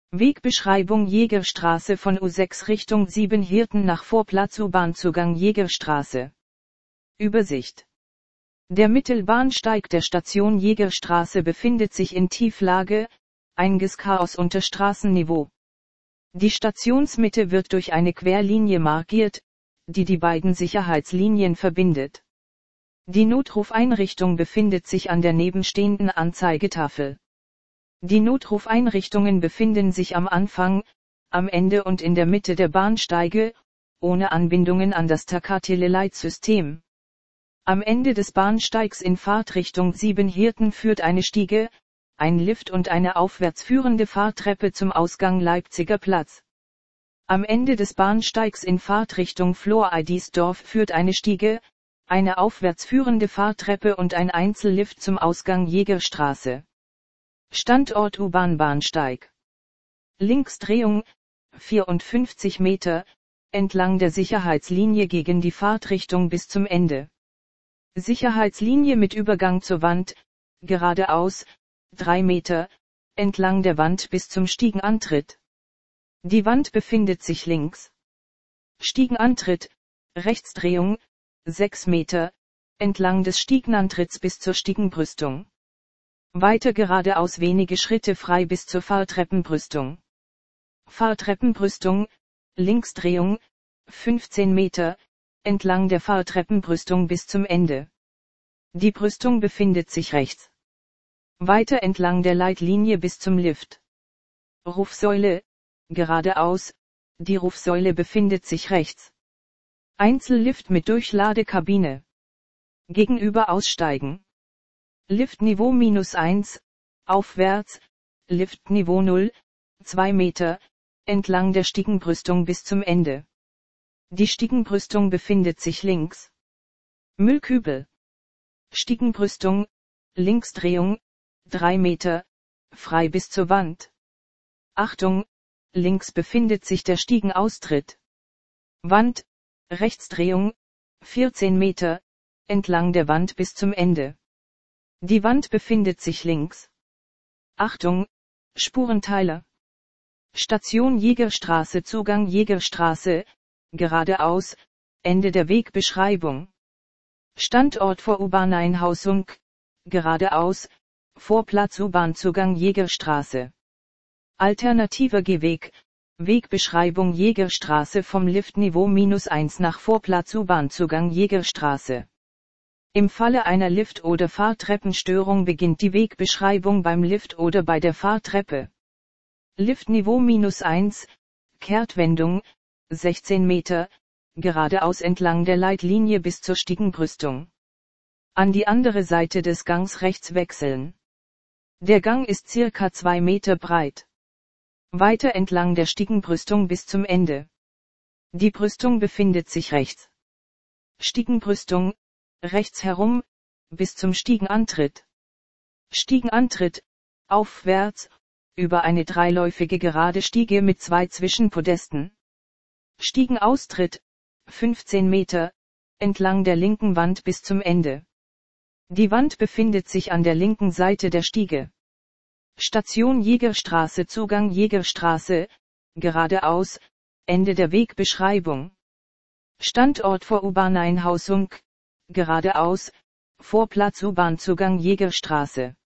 Wegbeschreibung Jägerstraße von U6 Richtung Siebenhirten nach Vorplatz U-Bahn-Zugang Jägerstraße. Übersicht. Der Mittelbahnsteig der Station Jägerstraße befindet sich in Tieflage, Eingangschaos unter Straßenniveau. Die Stationsmitte wird durch eine Querlinie markiert, die die beiden Sicherheitslinien verbindet. Die Notrufeinrichtung befindet sich an der nebenstehenden Anzeigetafel. Die Notrufeinrichtungen befinden sich am Anfang, am Ende und in der Mitte der Bahnsteige, ohne Anbindungen an das Takateleleitsystem. Am Ende des Bahnsteigs in Fahrtrichtung Siebenhirten führt eine Stiege, ein Lift und eine aufwärts führende Fahrtreppe zum Ausgang Leipziger Platz. Am Ende des Bahnsteigs in Fahrtrichtung Floridsdorf führt eine Stiege, eine aufwärts führende Fahrtreppe und ein Einzellift zum Ausgang Jägerstraße. Standort U-Bahn-Bahnsteig. Linksdrehung, 54 Meter, entlang der Sicherheitslinie gegen die Fahrtrichtung bis zum Ende. Sicherheitslinie mit Übergang zur Wand, geradeaus, 3 Meter, entlang der Wand bis zum Stiegenantritt. Die Wand befindet sich links. Stiegenantritt, Rechtsdrehung, 6 Meter, entlang des Stiegenantritts bis zur Stiegenbrüstung. Weiter geradeaus wenige Schritte frei bis zur Fahrtreppenbrüstung. Fahrtreppenbrüstung, Linksdrehung, 15 Meter, entlang der Fahrtreppenbrüstung bis zum Ende. Die Brüstung befindet sich rechts. Weiter entlang der Leitlinie bis zum Lift. Rufsäule, geradeaus, die Rufsäule befindet sich rechts. Einzellift mit Durchladekabine. Gegenüber aussteigen. Liftniveau -1, aufwärts, Liftniveau 0, 2 Meter, entlang der Stiegenbrüstung bis zum Ende. Die Stiegenbrüstung befindet sich links. Müllkübel. Stiegenbrüstung, Linksdrehung, 3 Meter, frei bis zur Wand. Achtung, links befindet sich der Stiegenaustritt. Wand, Rechtsdrehung, 14 Meter, entlang der Wand bis zum Ende. Die Wand befindet sich links. Achtung, Spurenteiler. Station Jägerstraße Zugang Jägerstraße, geradeaus, Ende der Wegbeschreibung. Standort vor U-Bahn-Einhausung, geradeaus, Vorplatz U-Bahn-Zugang Jägerstraße. Alternativer Gehweg, Wegbeschreibung Jägerstraße vom Liftniveau -1 nach Vorplatz U-Bahn-Zugang Jägerstraße. Im Falle einer Lift- oder Fahrtreppenstörung beginnt die Wegbeschreibung beim Lift oder bei der Fahrtreppe. Liftniveau -1, Kehrtwendung, 16 Meter, geradeaus entlang der Leitlinie bis zur Stiegenbrüstung. An die andere Seite des Gangs rechts wechseln. Der Gang ist circa 2 Meter breit. Weiter entlang der Stiegenbrüstung bis zum Ende. Die Brüstung befindet sich rechts. Stiegenbrüstung, rechts herum, bis zum Stiegenantritt. Stiegenantritt, aufwärts, über eine dreiläufige gerade Stiege mit 2 Zwischenpodesten. Stiegenaustritt, 15 Meter, entlang der linken Wand bis zum Ende. Die Wand befindet sich an der linken Seite der Stiege. Station Jägerstraße Zugang Jägerstraße, geradeaus, Ende der Wegbeschreibung. Standort vor U-Bahn-Einhausung, geradeaus, Vorplatz U-Bahn-Zugang Jägerstraße.